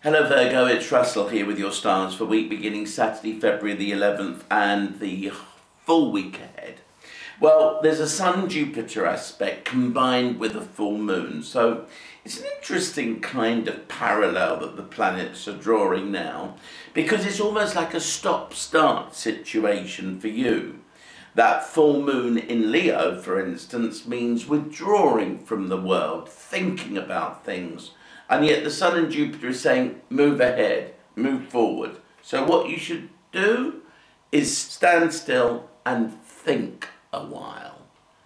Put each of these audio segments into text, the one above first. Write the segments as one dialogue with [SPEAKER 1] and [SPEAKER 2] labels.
[SPEAKER 1] Hello Virgo, it's Russell here with your stars for week beginning Saturday, February the 11th and the full week ahead. Well, there's a Sun-Jupiter aspect combined with a full moon, so it's an interesting kind of parallel that the planets are drawing now, because it's almost like a stop-start situation for you. That full moon in Leo, for instance, means withdrawing from the world, thinking about things. And yet the Sun and Jupiter is saying, move ahead, move forward. So what you should do is stand still and think a while.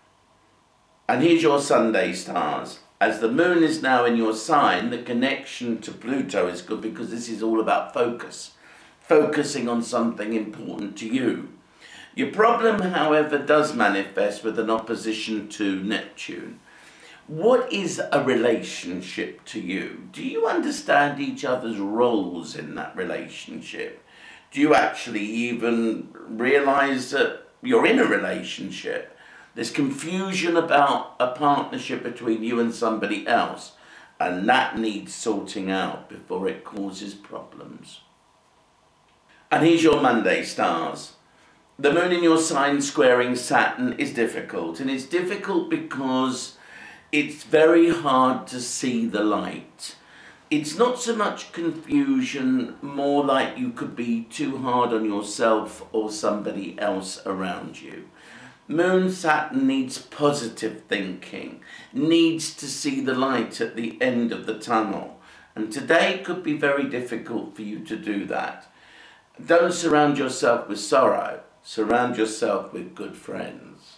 [SPEAKER 1] And here's your Sunday stars. As the moon is now in your sign, the connection to Pluto is good because this is all about focus. Focusing on something important to you. Your problem, however, does manifest with an opposition to Neptune. What is a relationship to you? Do you understand each other's roles in that relationship? Do you actually even realize that you're in a relationship? There's confusion about a partnership between you and somebody else, and that needs sorting out before it causes problems. And here's your Monday stars. The moon in your sign squaring Saturn is difficult, and it's difficult because it's very hard to see the light. It's not so much confusion, more like you could be too hard on yourself or somebody else around you. Moon Saturn needs positive thinking, needs to see the light at the end of the tunnel. And today could be very difficult for you to do that. Don't surround yourself with sorrow, surround yourself with good friends.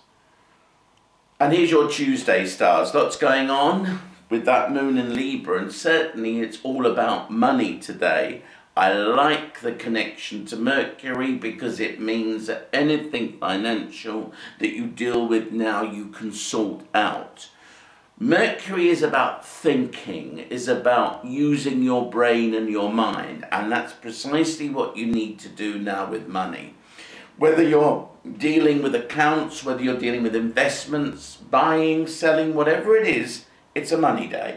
[SPEAKER 1] And here's your Tuesday stars. Lots going on with that moon in Libra, and certainly it's all about money today. I like the connection to Mercury because it means that anything financial that you deal with now you can sort out. Mercury is about thinking, is about using your brain and your mind, and that's precisely what you need to do now with money. Whether you're dealing with accounts, whether you're dealing with investments, buying, selling, whatever it is, it's a money day.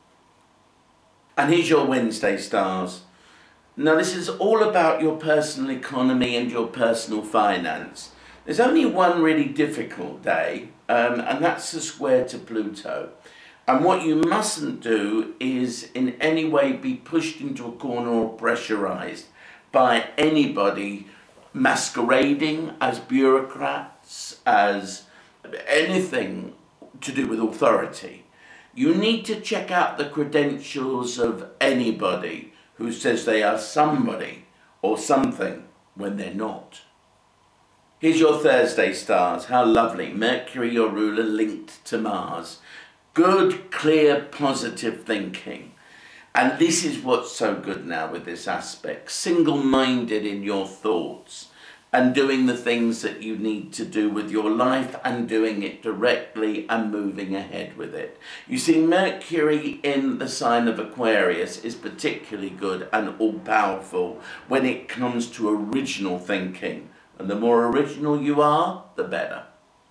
[SPEAKER 1] And here's your Wednesday stars. Now this is all about your personal economy and your personal finance. There's only one really difficult day, and that's the square to Pluto. And what you mustn't do is in any way be pushed into a corner or pressurized by anybody masquerading as bureaucrats, as anything to do with authority. You need to check out the credentials of anybody who says they are somebody or something when they're not. Here's your Thursday stars. How lovely. Mercury, your ruler, linked to Mars. Good, clear, positive thinking. And this is what's so good now with this aspect. Single-minded in your thoughts and doing the things that you need to do with your life and doing it directly and moving ahead with it. You see, Mercury in the sign of Aquarius is particularly good and all-powerful when it comes to original thinking. And the more original you are, the better.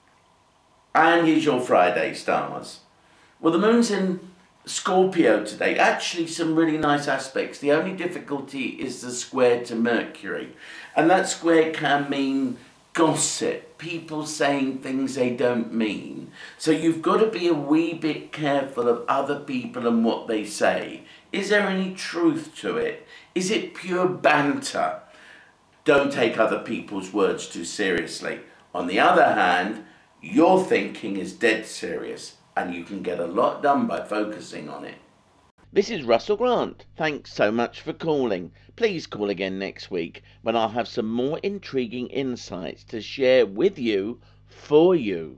[SPEAKER 1] And here's your Friday stars. Well, the moon's in Scorpio today. Actually, some really nice aspects. The only difficulty is the square to Mercury. And that square can mean gossip, people saying things they don't mean. So you've got to be a wee bit careful of other people and what they say. Is there any truth to it? Is it pure banter? Don't take other people's words too seriously. On the other hand, your thinking is dead serious, and you can get a lot done by focusing on it. This is Russell Grant. Thanks so much for calling. Please call again next week when I'll have some more intriguing insights to share with you, for you.